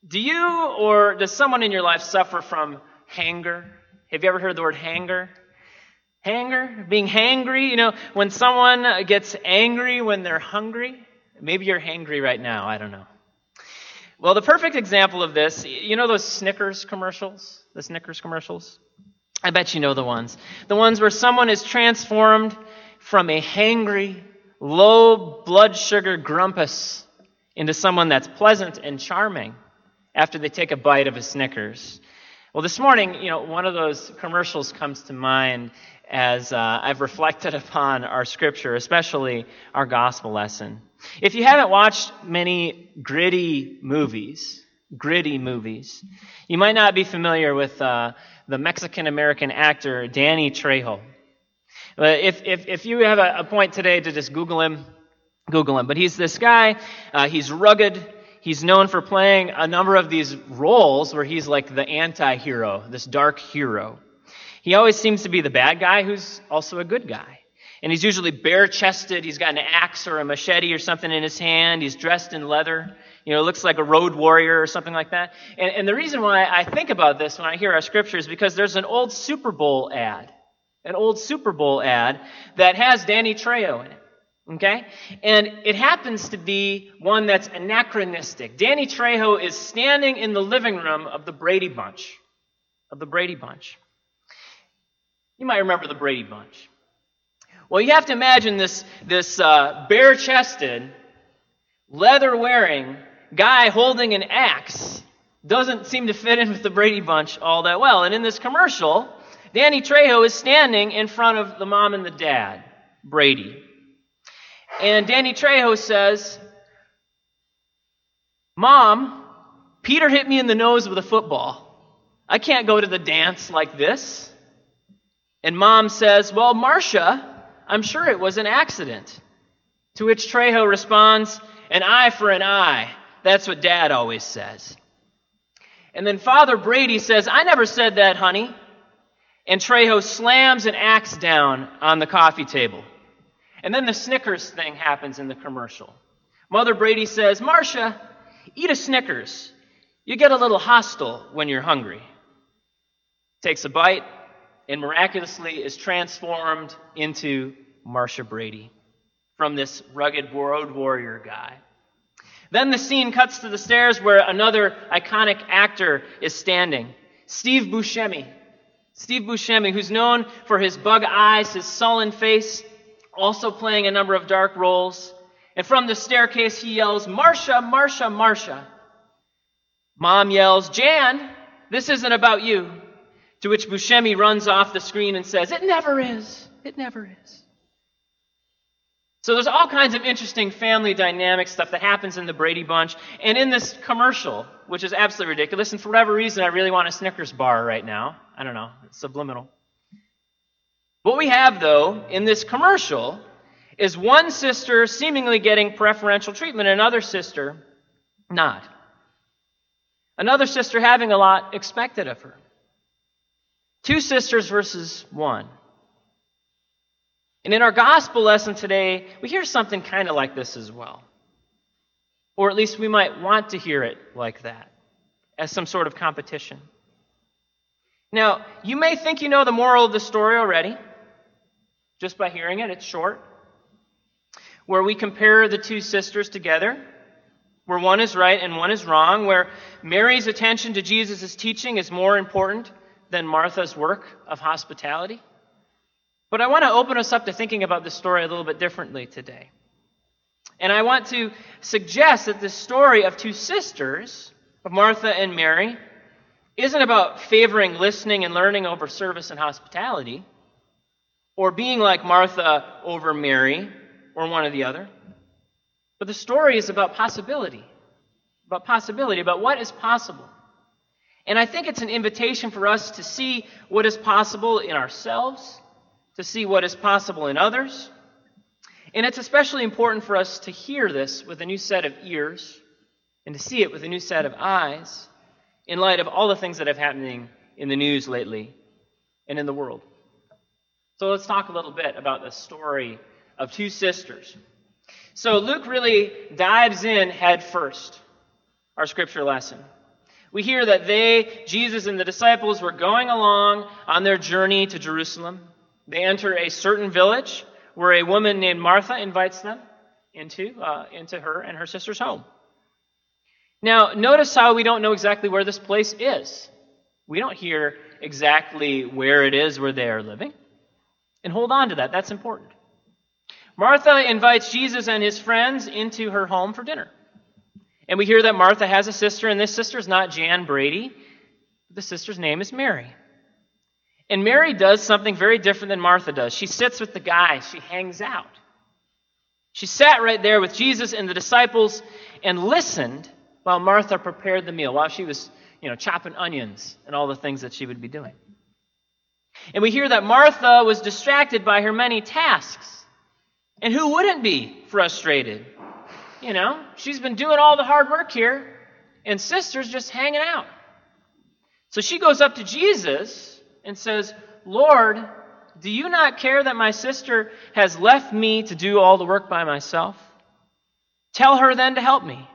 Do you or does someone in your life suffer from hanger? Have you ever heard the word hanger? Hanger? Being hangry? When someone gets angry when they're hungry? Maybe you're hangry right now. I don't know. Well, the perfect example of this, those Snickers commercials? The Snickers commercials? I bet you know the ones. The ones where someone is transformed from a hangry, low blood sugar grumpus into someone that's pleasant and charming after they take a bite of a Snickers. Well, this morning, one of those commercials comes to mind as I've reflected upon our scripture, especially our gospel lesson. If you haven't watched many gritty movies, you might not be familiar with the Mexican-American actor Danny Trejo. But if you have a point today to just Google him. But he's this guy, he's rugged. He's known for playing a number of these roles where he's like the anti-hero, this dark hero. He always seems to be the bad guy who's also a good guy. And he's usually bare-chested. He's got an axe or a machete or something in his hand. He's dressed in leather. Looks like a road warrior or something like that. And the reason why I think about this when I hear our scripture is because there's an old Super Bowl ad. An old Super Bowl ad that has Danny Trejo in it. Okay? And it happens to be one that's anachronistic. Danny Trejo is standing in the living room of the Brady Bunch. You might remember the Brady Bunch. Well, you have to imagine this bare-chested, leather-wearing guy holding an axe doesn't seem to fit in with the Brady Bunch all that well. And in this commercial, Danny Trejo is standing in front of the mom and the dad, Brady. And Danny Trejo says, "Mom, Peter hit me in the nose with a football. I can't go to the dance like this." And Mom says, "Well, Marcia, I'm sure it was an accident." To which Trejo responds, "An eye for an eye. That's what Dad always says." And then Father Brady says, "I never said that, honey." And Trejo slams an axe down on the coffee table. And then the Snickers thing happens in the commercial. Mother Brady says, "Marcia, eat a Snickers. You get a little hostile when you're hungry." Takes a bite and miraculously is transformed into Marcia Brady from this rugged road warrior guy. Then the scene cuts to the stairs where another iconic actor is standing, Steve Buscemi. Steve Buscemi, who's known for his bug eyes, his sullen face, also playing a number of dark roles. And from the staircase, he yells, "Marcia, Marcia, Marcia." Mom yells, "Jan, this isn't about you." To which Buscemi runs off the screen and says, "It never is. It never is." So there's all kinds of interesting family dynamic stuff that happens in the Brady Bunch and in this commercial, which is absolutely ridiculous. And for whatever reason, I really want a Snickers bar right now. I don't know. It's subliminal. What we have, though, in this commercial is one sister seemingly getting preferential treatment, and another sister not. Another sister having a lot expected of her. Two sisters versus one. And in our gospel lesson today, we hear something kind of like this as well. Or at least we might want to hear it like that, as some sort of competition. Now, you may think you know the moral of the story already, just by hearing it. It's short. Where we compare the two sisters together, where one is right and one is wrong, where Mary's attention to Jesus' teaching is more important than Martha's work of hospitality. But I want to open us up to thinking about this story a little bit differently today. And I want to suggest that this story of two sisters, of Martha and Mary, isn't about favoring listening and learning over service and hospitality, or being like Martha over Mary, or one or the other. But the story is about possibility, about what is possible. And I think it's an invitation for us to see what is possible in ourselves, to see what is possible in others. And it's especially important for us to hear this with a new set of ears and to see it with a new set of eyes in light of all the things that have happening in the news lately and in the world. So let's talk a little bit about the story of two sisters. So Luke really dives in head first, our scripture lesson. We hear that Jesus and the disciples, were going along on their journey to Jerusalem. They enter a certain village where a woman named Martha invites them into her and her sister's home. Now, notice how we don't know exactly where this place is. We don't hear exactly where it is where they are living. And hold on to that. That's important. Martha invites Jesus and his friends into her home for dinner. And we hear that Martha has a sister, and this sister is not Jan Brady. The sister's name is Mary. And Mary does something very different than Martha does. She sits with the guys. She hangs out. She sat right there with Jesus and the disciples and listened while Martha prepared the meal, while she was, chopping onions and all the things that she would be doing. And we hear that Martha was distracted by her many tasks. And who wouldn't be frustrated? She's been doing all the hard work here, and sister's just hanging out. So she goes up to Jesus and says, "Lord, do you not care that my sister has left me to do all the work by myself? Tell her then to help me."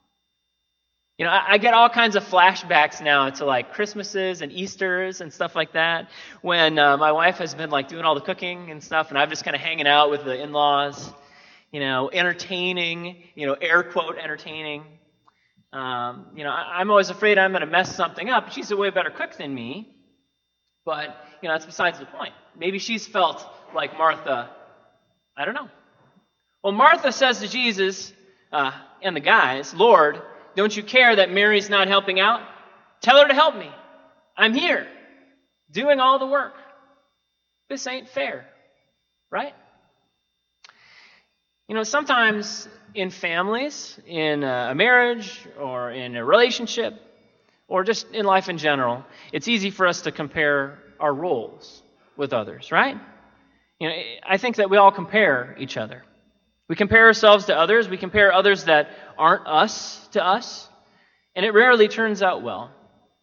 I get all kinds of flashbacks now to like Christmases and Easters and stuff like that, when my wife has been like doing all the cooking and stuff, and I'm just kind of hanging out with the in-laws, entertaining, air quote entertaining. I'm always afraid I'm going to mess something up. She's a way better cook than me, but that's besides the point. Maybe she's felt like Martha. I don't know. Well, Martha says to Jesus and the guys, "Lord, don't you care that Mary's not helping out? Tell her to help me. I'm here, doing all the work. This ain't fair," right? Sometimes in families, in a marriage, or in a relationship, or just in life in general, it's easy for us to compare our roles with others, right? I think that we all compare each other. We compare ourselves to others. We compare others that aren't us to us. And it rarely turns out well.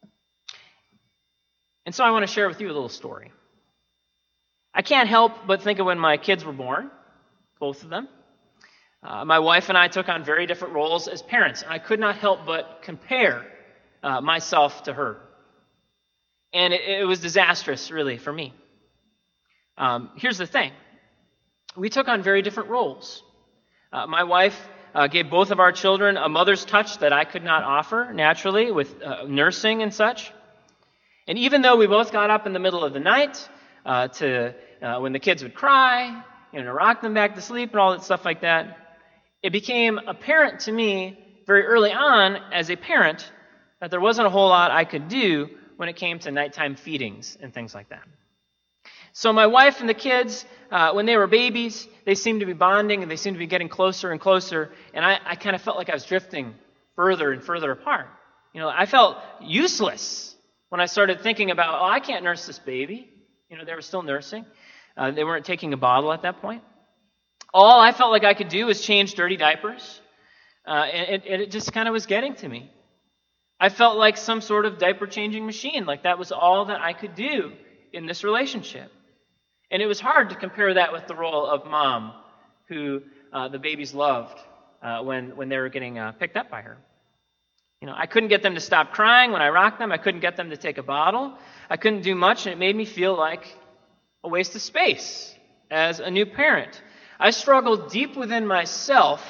And so I want to share with you a little story. I can't help but think of when my kids were born, both of them. My wife and I took on very different roles as parents. I could not help but compare myself to her. And it was disastrous, really, for me. Here's the thing. We took on very different roles. My wife gave both of our children a mother's touch that I could not offer naturally with nursing and such. And even though we both got up in the middle of the night when the kids would cry, to rock them back to sleep and all that stuff like that, it became apparent to me very early on as a parent that there wasn't a whole lot I could do when it came to nighttime feedings and things like that. So my wife and the kids, when they were babies, they seemed to be bonding and they seemed to be getting closer and closer. And I kind of felt like I was drifting further and further apart. I felt useless when I started thinking about, I can't nurse this baby. They were still nursing. They weren't taking a bottle at that point. All I felt like I could do was change dirty diapers. And it just kind of was getting to me. I felt like some sort of diaper changing machine, like that was all that I could do in this relationship. And it was hard to compare that with the role of mom, who the babies loved when they were getting picked up by her. I couldn't get them to stop crying when I rocked them. I couldn't get them to take a bottle. I couldn't do much, and it made me feel like a waste of space as a new parent. I struggled deep within myself,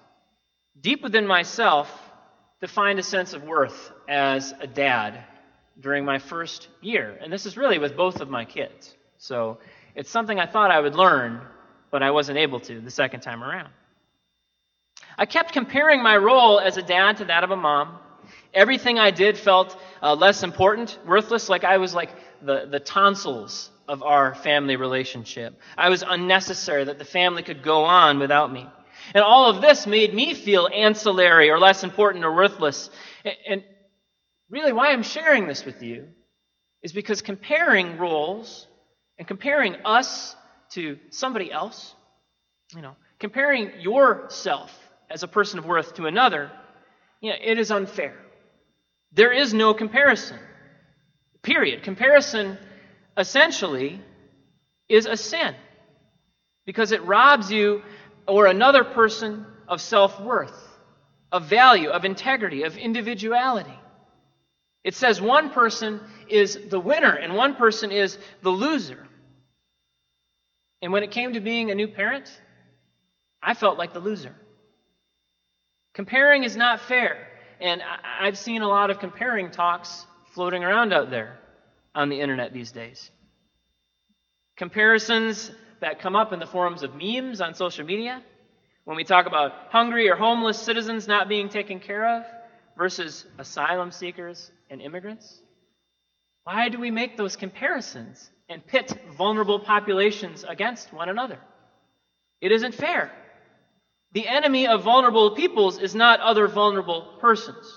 to find a sense of worth as a dad during my first year. And this is really with both of my kids. So it's something I thought I would learn, but I wasn't able to the second time around. I kept comparing my role as a dad to that of a mom. Everything I did felt less important, worthless, like I was like the tonsils of our family relationship. I was unnecessary, that the family could go on without me. And all of this made me feel ancillary or less important or worthless. And really why I'm sharing this with you is because comparing roles and comparing us to somebody else, comparing yourself as a person of worth to another, it is unfair. There is no comparison. Period. Comparison essentially is a sin because it robs you or another person of self-worth, of value, of integrity, of individuality. It says one person is the winner and one person is the loser. And when it came to being a new parent, I felt like the loser. Comparing is not fair. And I've seen a lot of comparing talks floating around out there on the internet these days. Comparisons that come up in the forms of memes on social media, when we talk about hungry or homeless citizens not being taken care of versus asylum seekers and immigrants. Why do we make those comparisons and pit vulnerable populations against one another? It isn't fair. The enemy of vulnerable peoples is not other vulnerable persons.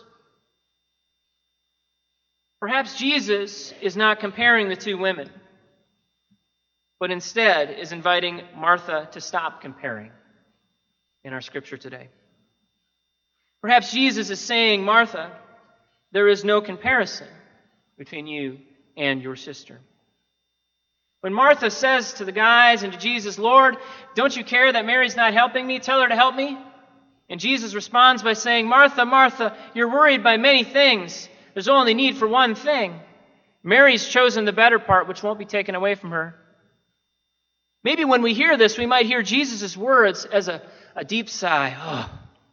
Perhaps Jesus is not comparing the two women, but instead is inviting Martha to stop comparing in our scripture today. Perhaps Jesus is saying, Martha, there is no comparison between you and your sister. When Martha says to the guys and to Jesus, Lord, don't you care that Mary's not helping me? Tell her to help me. And Jesus responds by saying, Martha, Martha, you're worried by many things. There's only need for one thing. Mary's chosen the better part, which won't be taken away from her. Maybe when we hear this, we might hear Jesus' words as a deep sigh.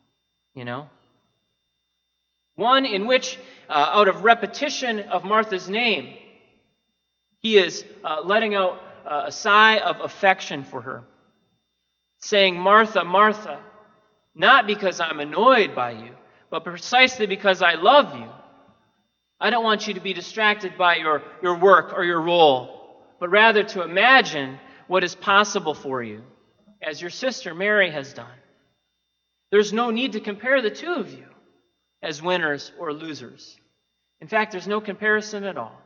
One in which, out of repetition of Martha's name, he is letting out a sigh of affection for her, saying, Martha, Martha, not because I'm annoyed by you, but precisely because I love you. I don't want you to be distracted by your work or your role, but rather to imagine what is possible for you, as your sister Mary has done. There's no need to compare the two of you as winners or losers. In fact, there's no comparison at all.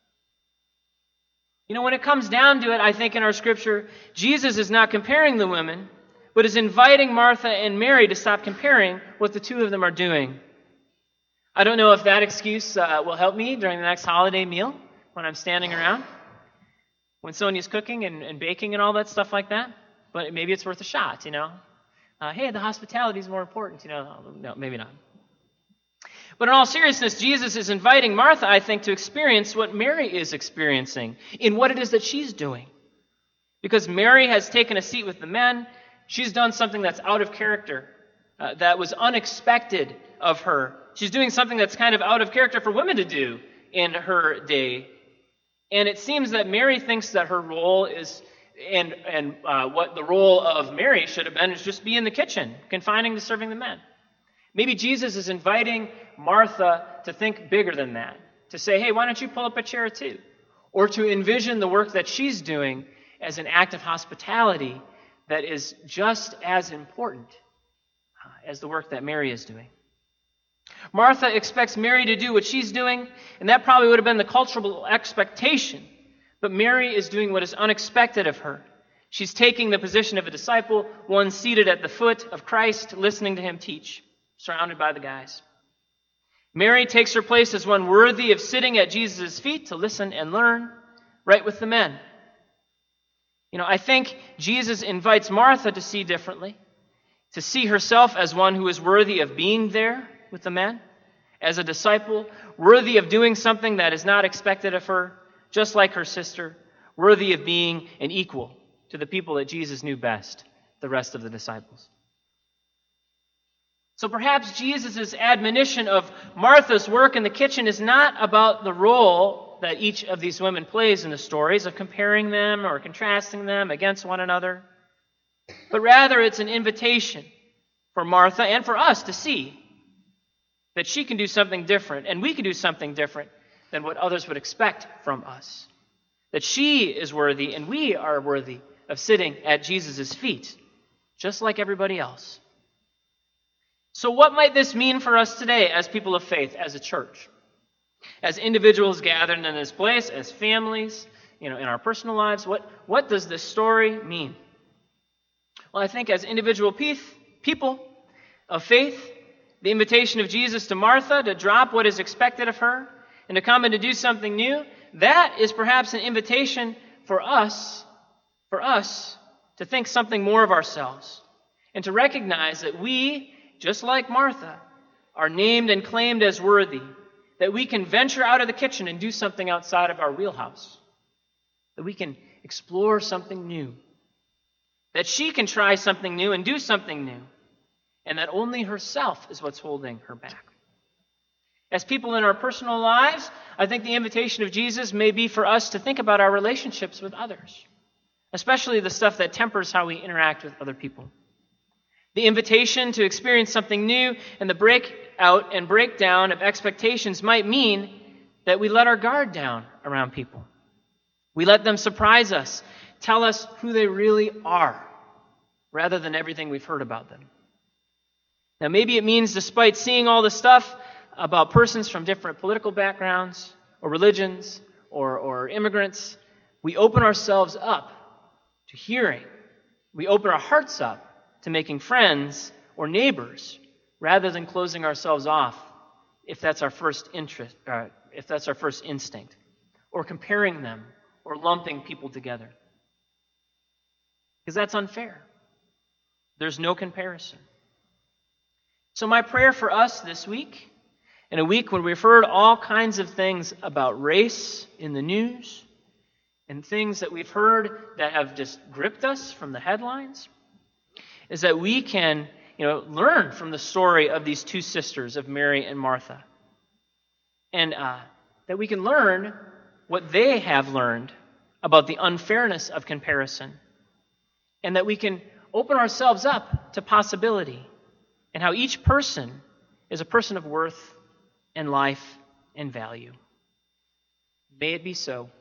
When it comes down to it, I think in our scripture, Jesus is not comparing the women, but is inviting Martha and Mary to stop comparing what the two of them are doing. I don't know if that excuse will help me during the next holiday meal when I'm standing around, when Sonia's cooking and baking and all that stuff like that, but maybe it's worth a shot, Hey, the hospitality is more important, No, maybe not. But in all seriousness, Jesus is inviting Martha, I think, to experience what Mary is experiencing in what it is that she's doing. Because Mary has taken a seat with the men. She's done something that's out of character, that was unexpected of her. She's doing something that's kind of out of character for women to do in her day. And it seems that Mary thinks that her role is, and what the role of Mary should have been, is just be in the kitchen, confining to serving the men. Maybe Jesus is inviting Martha to think bigger than that, to say, hey, why don't you pull up a chair too? Or to envision the work that she's doing as an act of hospitality that is just as important as the work that Mary is doing. Martha expects Mary to do what she's doing, and that probably would have been the cultural expectation. But Mary is doing what is unexpected of her. She's taking the position of a disciple, one seated at the foot of Christ, listening to him teach, surrounded by the guys. Mary takes her place as one worthy of sitting at Jesus' feet to listen and learn, right with the men. I think Jesus invites Martha to see differently, to see herself as one who is worthy of being there with the men, as a disciple, worthy of doing something that is not expected of her, just like her sister, worthy of being an equal to the people that Jesus knew best, the rest of the disciples. So perhaps Jesus' admonition of Martha's work in the kitchen is not about the role that each of these women plays in the stories, of comparing them or contrasting them against one another, but rather it's an invitation for Martha and for us to see that she can do something different, and we can do something different than what others would expect from us. That she is worthy and we are worthy of sitting at Jesus' feet, just like everybody else. So what might this mean for us today as people of faith, as a church? As individuals gathered in this place, as families, in our personal lives, what does this story mean? Well, I think as individual people of faith, the invitation of Jesus to Martha to drop what is expected of her and to come and to do something new, that is perhaps an invitation for us to think something more of ourselves and to recognize that we, just like Martha, are named and claimed as worthy, that we can venture out of the kitchen and do something outside of our wheelhouse, that we can explore something new, that she can try something new and do something new, and that only herself is what's holding her back. As people in our personal lives, I think the invitation of Jesus may be for us to think about our relationships with others, especially the stuff that tempers how we interact with other people. The invitation to experience something new and the breakout and breakdown of expectations might mean that we let our guard down around people. We let them surprise us, tell us who they really are, rather than everything we've heard about them. Now, maybe it means despite seeing all the stuff about persons from different political backgrounds or religions or immigrants, we open ourselves up to hearing. We open our hearts up to making friends or neighbors rather than closing ourselves off if that's our first interest, if that's our first instinct, or comparing them or lumping people together. Because that's unfair. There's no comparison. So my prayer for us this week, in a week when we've heard all kinds of things about race in the news, and things that we've heard that have just gripped us from the headlines, is that we can, learn from the story of these two sisters, of Mary and Martha. And that we can learn what they have learned about the unfairness of comparison. And that we can open ourselves up to possibility and how each person is a person of worth and life and value. May it be so.